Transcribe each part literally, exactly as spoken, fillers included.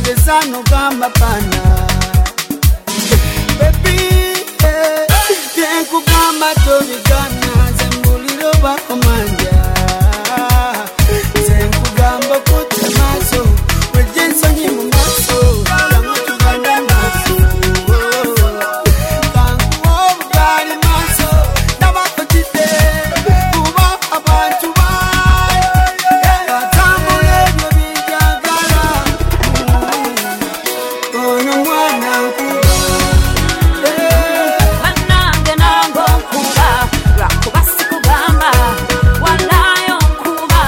Sano gamba pana baby tenku gamba tobigana zembuliro bakomanja tenku gamba kutemaso wejenso nyimu maso tuganda maso kanku obugari maso nabakotite kuba abantu bae atambule byo bijagala ono mwana nkuba banange nango nkuba lwakuba sikugamba walayo nkuba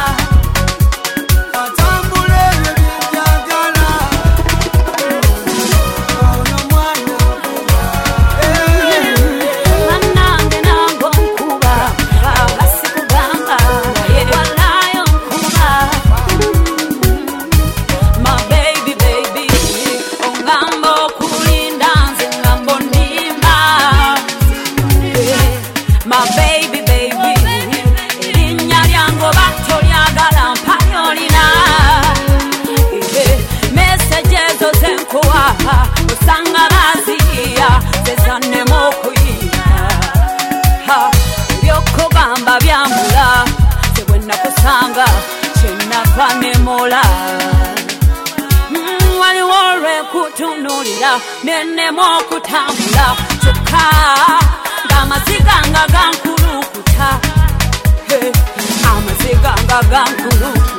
atambule byo bijagala ono mwana nkuba banange nango nkuba lwakuba sikugamba walayo nkuba my baby baby ongambo kulinda nze ngambo ndimba my baby baby erinnya lyango batolyagala mpanyolina mesejezo zenkuwa osanga baziya zezannemu okuyimba byokugamba byambula tebwenakusanga kyenava nemola waliwo olwekutunulira nenemu okutambula kyokka ng'amaziga nga gankulukuta amaziga nga gankulukuta